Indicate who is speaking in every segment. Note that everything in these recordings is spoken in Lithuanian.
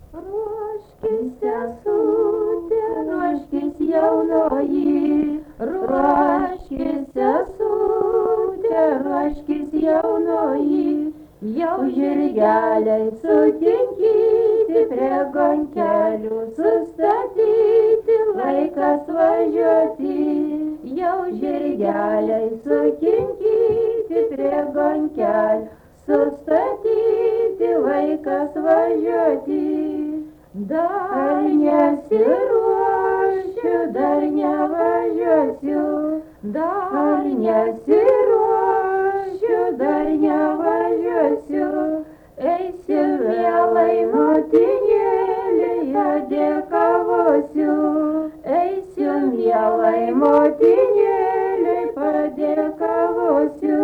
Speaker 1: Ruoškis sesutė, ruoškis jaunoji, ruoškis sesutė, ruoškis jaunoji, jau žirgeliai sutinkyti prie gonkelių sustatyti, laikas važiuoti, jau žirgeliai sutinkyti prie gonkelių sustatyti, laikas važiuoti. Dar nesiruošiu, dar nevažiuosiu, dar nesiruošiu, dar nevažiuosiu, eisiu mielai motinėlį, padėkavosiu, eisiu mielai motinėlį, padėkavosiu.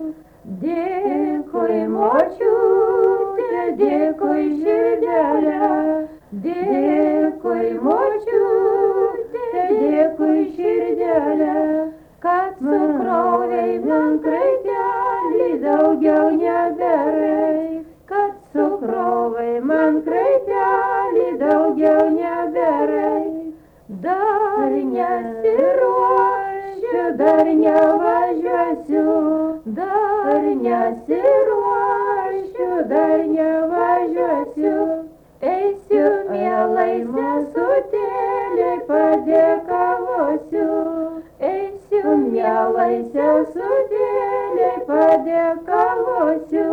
Speaker 1: Dėkui močiutė, dėkui žirgelė, dėkui močiutė, dėkui širdelė, kad sukrovei man kraitelį, daugiau neberai, kad sukrovei man kraitelį, daugiau neberai. Dar nesiruošiu, dar nevažiuosiu, dar nesiruošiu, dar nevažiuosiu, eisiu mielai sesutėlei, padėkavosiu, eisiu mielai sesutėlei, padėkavosiu.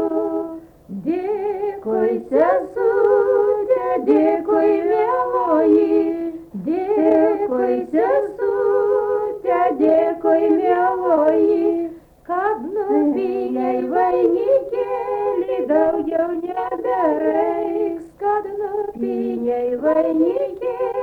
Speaker 1: Dėkui sesutė, dėkui mieloji, dėkui sesutė, dėkui mieloji, kad nupynei vainikėlį, daugiau nebereiks, kad nupynei vainikėlį.